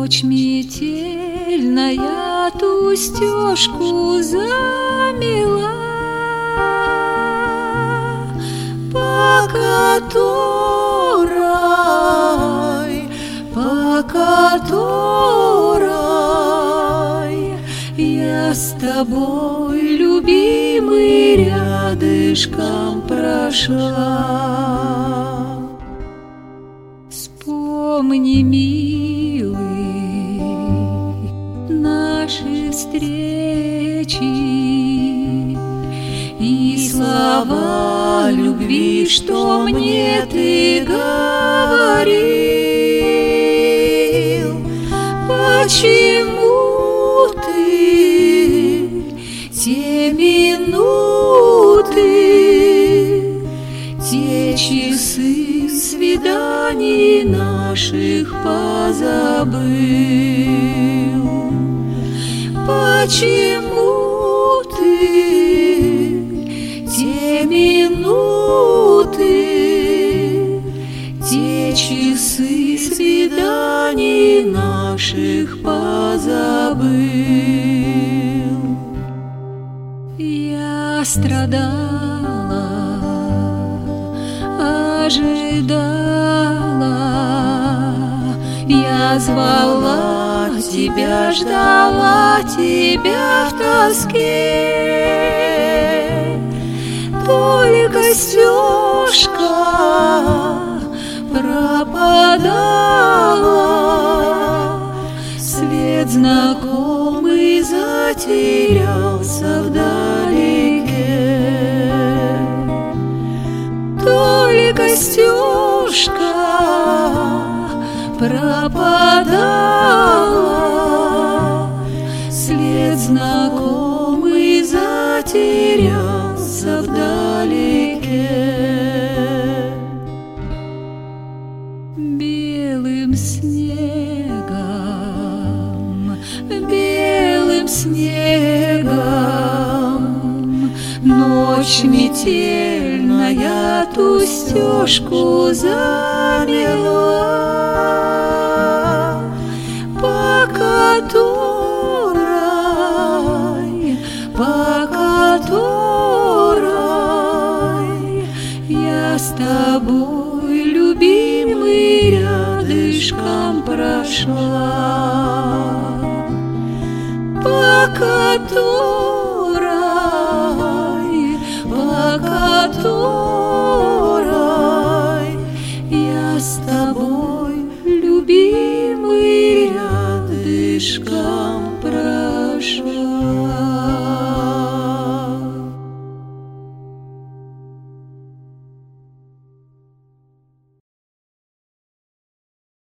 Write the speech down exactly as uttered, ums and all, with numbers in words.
Ночь метельная ту стежку замела, по которой, по которой я с тобой, любимый, рядышком прошла. Вспомни, милый, наши встречи и слова любви, что мне ты говорил. Почему ты те минуты, те часы свиданий наших позабыл? Почему ты те минуты, те часы свиданий наших позабыл? Я страдала, ожидала, я звала тебя, ждала тебя в тоске. Только стежка пропадала, след знакомый затерялся вдалеке. Только стежка пропадала, след знакомый затерялся вдалеке. Белым снегом, белым снегом ночь метельная ту стежку замела, по которой, по которой я с тобой, любимый, рядышком прошла. По которой, по которой я с тобой, любимый, рядышком прошла.